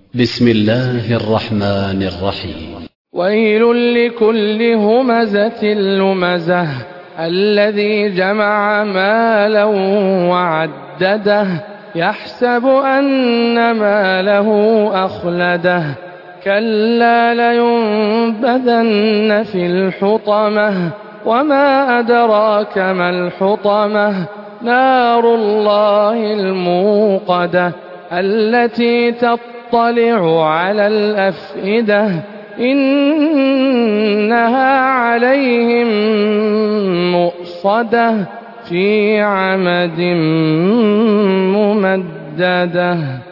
بسم الله الرحمن الرحيم. ويل لكل همزة لمزة الذي جمع مالا وعدده يحسب أن ماله أخلده كلا لينبذن في الحطمة وما أدراك ما الحطمة نار الله الموقدة التي تطلع على الأفئدة إنها عليهم مؤصدة في عمد ممددة.